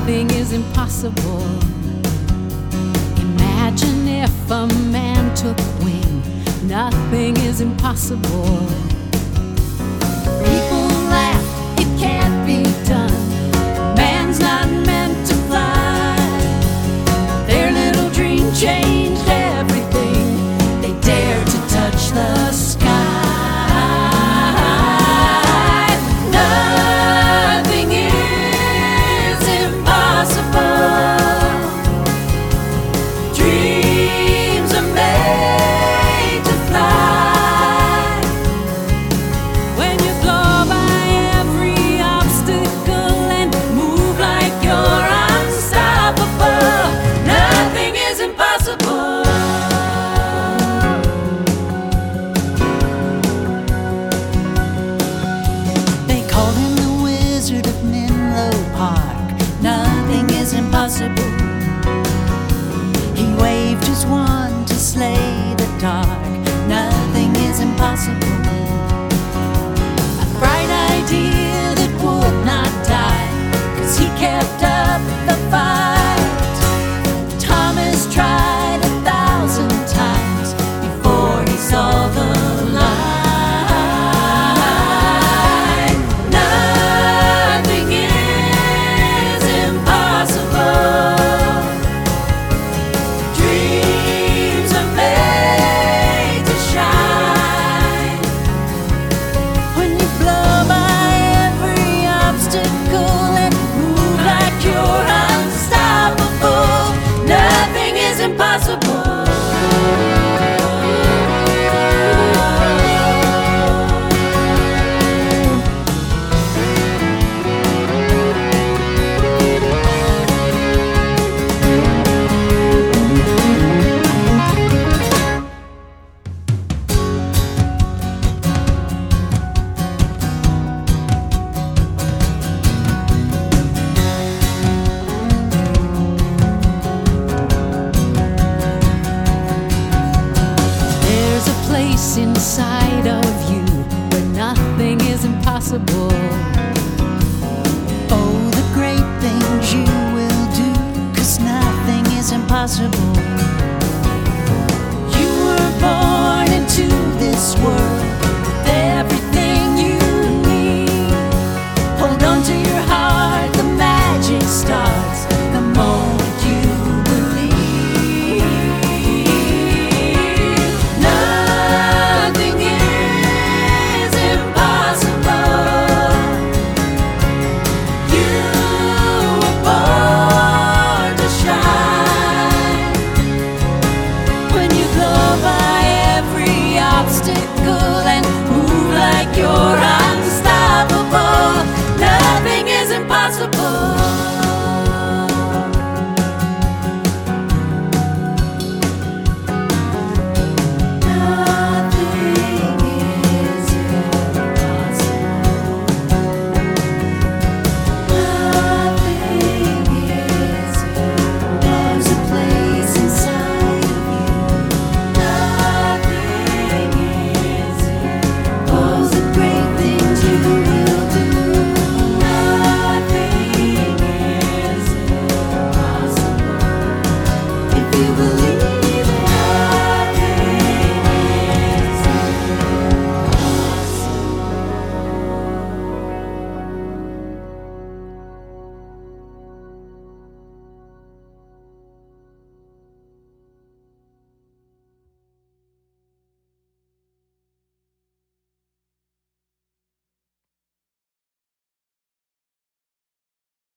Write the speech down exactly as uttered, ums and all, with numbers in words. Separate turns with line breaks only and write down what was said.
nothing is impossible. Imagine if a man took wing, nothing is impossible. People laugh, it can't be done. Man's not meant to fly. Their little dream changed everything. They dare to touch the sky. Nothing is impossible. Dreams are made to fly. When you blow by every obstacle and move like you're unstoppable, nothing is impossible. They called him the Wizard of Menlo Park. Nothing is impossible. He waved his wand to slay the dark. Nothing is impossible. A bright idea that would not die, 'cause he kept up the fight. Thomas tried a thousand times before he saw the light. Nothing is impossible. Dreams are made to shine. When you blow by every obstacle and move like you're unstoppable, nothing is impossible. There's a place inside of you where nothing is impossible. Oh, the great things you will do, 'cause nothing is impossible.